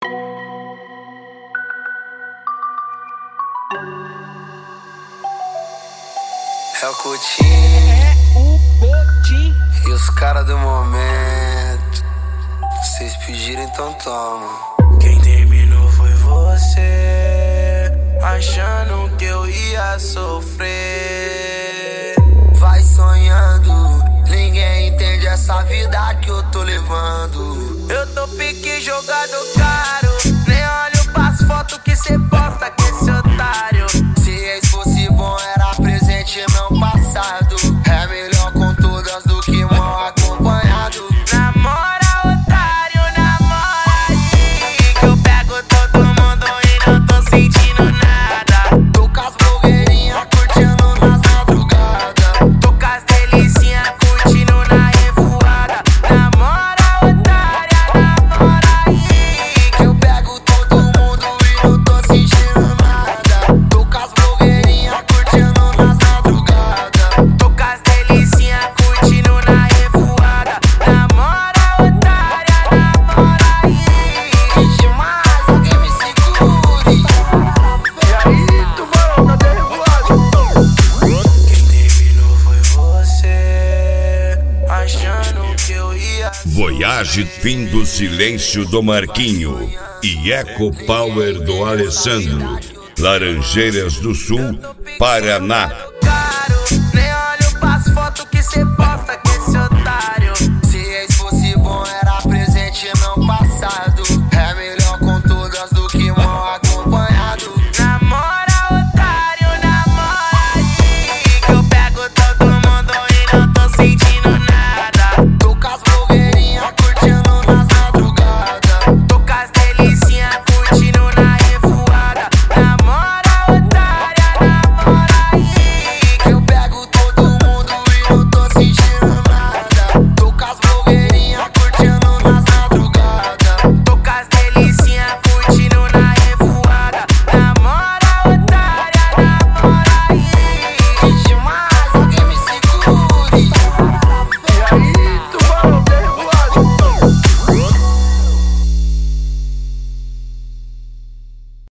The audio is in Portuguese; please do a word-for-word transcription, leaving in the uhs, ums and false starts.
É o Coutinho, é o Coutinho e os caras do momento. Vocês pediram, então toma. Quem terminou foi você, achando que eu ia sofrer. Vai sonhando, ninguém entende essa vida que eu tô levando. Eu tô pique jogado caro, nem olho pras fotos que cê posta com esse otário. Se ex fosse bom era presente não passado. É melhor com todas do que mal acompanhado. Namora otário, namora aí, que eu pego todo mundo e não tô sentindo nada. Tô com as blogueirinhas curtindo nas madrugadas. Tô com as delicinhas curtindo na revoada. Namora otária, namora aí, que eu pego todo mundo e não tô sentindo nada. Tô com as blogueirinhas curtindo nas madrugadas. Tô com as delicinhas curtindo na revoada. Namora otária, namora aí. Que demais, alguém me segure. E aí, tubarão, cadê a revoada? Quem terminou foi você, achando que eu ia. Voyage Fim do Silêncio do Marquinho e Eco Power do Alessandro. Laranjeiras do Sul, Paraná.